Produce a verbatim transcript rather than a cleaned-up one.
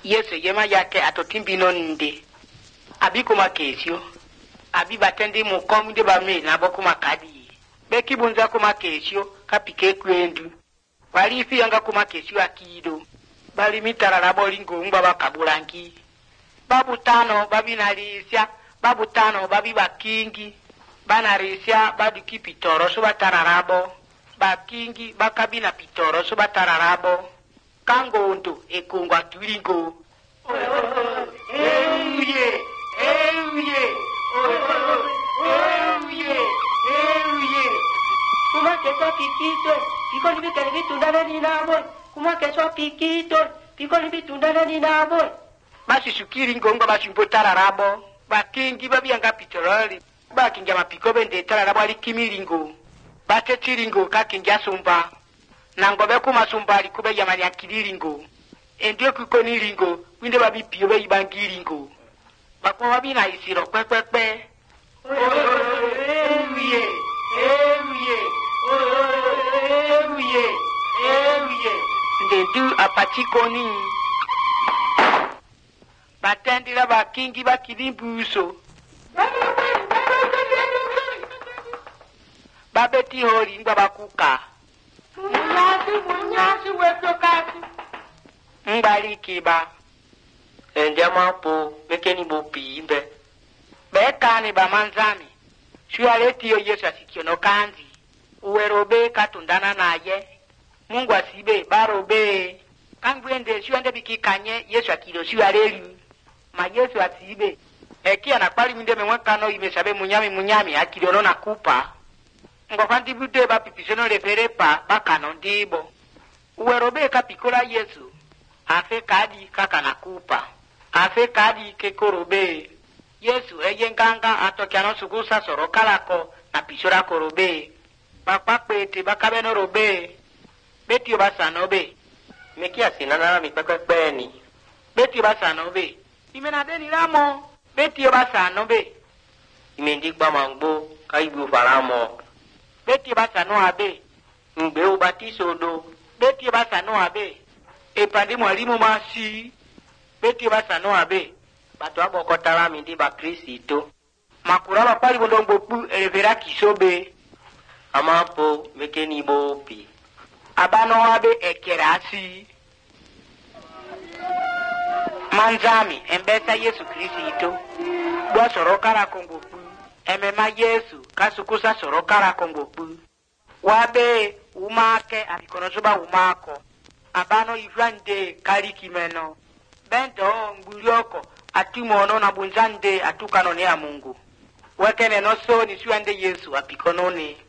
Yesu yema yake atotimbino nde. Abi kuma kesio. Abi batendi mukomu de bame na bokuma kadi. Beki bunza kuma kesio kapike kwendu. Wali ifi yanga kuma kesio akido. Bali mitara na bolingo ngba bakabulangi. Babu tano babi nalisya. Babu tano babi bakingi. Banarisya badu ki pitoro so batararabo. Bakingi bakabina pitoro so batararabo. Kango ndo ekungwa tulingo. Euye, euye, euye, euye. Kuma keswa pikito, piko libi kalibi tundana ni naboy. Kuma keswa pikito, piko libi tundana ni naboy. Basi sukiri ngonga basi mbotararabo. Bakingi babi yanga pitoroli. Bakingi mapiko bende tararabo alikimilingo. Bate tiringo kakingi asumba. Nangobe kuma sumbali kube yamani akililingo. Endio kukoni lingo, winde babi piyobe ibangilingo. Bakwa babi na isiro kwe kwe kwe. Euye, euye, euye, euye. Ndendu apachikoni. Batendila bakingi bakilimbuso. Babeti hori ngba bakuka. Munyasi, munyasi, wetokasi. Mbali kiba. Enjama po, mekeni bopi imbe. Bekani ba manzami. Shualeti yo Yesu asikio no kanzi. Uwerobe katundana naye. Mungu asibe barobe. Kangwende shuande bikikanye Yesu akilo shualelu. Ma Yesu asibe. Eki anakwali minde memwekano imesabe munyami munyami akilo no nakupa. Ngofanti bude ba pipisono referepa bakano ndibo. Uwerobe kapikola Yesu. Afe kadi kaka nakupa. Afe kadi kekorobe. Yesu eye nganga atokiano sugusa sorokalako na pishora korobe. Bakpakpete bakabeno robe. Betio basanobe. Mekia sinana mikwekweni. Betio basanobe. Imenadeni ramo. Betio basanobe. Imendikba mangbo kaibu faramo. Betio basano abe. Mbe ubatiso do. Betio basano abe. Epandi mwalimu masi. Betio basano abe. Batu abokotala mindi ba Kristo. Makuraba pali bondongo pu elevera kisobe. Amapo mekeni bopi. Abano abe ekerasi. Manzami embesa Yesu Kristo. Dwa sorokara kongo pu. Emema Yesu kasukusa sorokara kongo pu. Wabe umake abikonozoba umako. Abano ifrande kalikimeno. Bento mbulioko atimono na bunzande atukano ne ya Mungu. Wekene no so ni suande Yesu apikonone.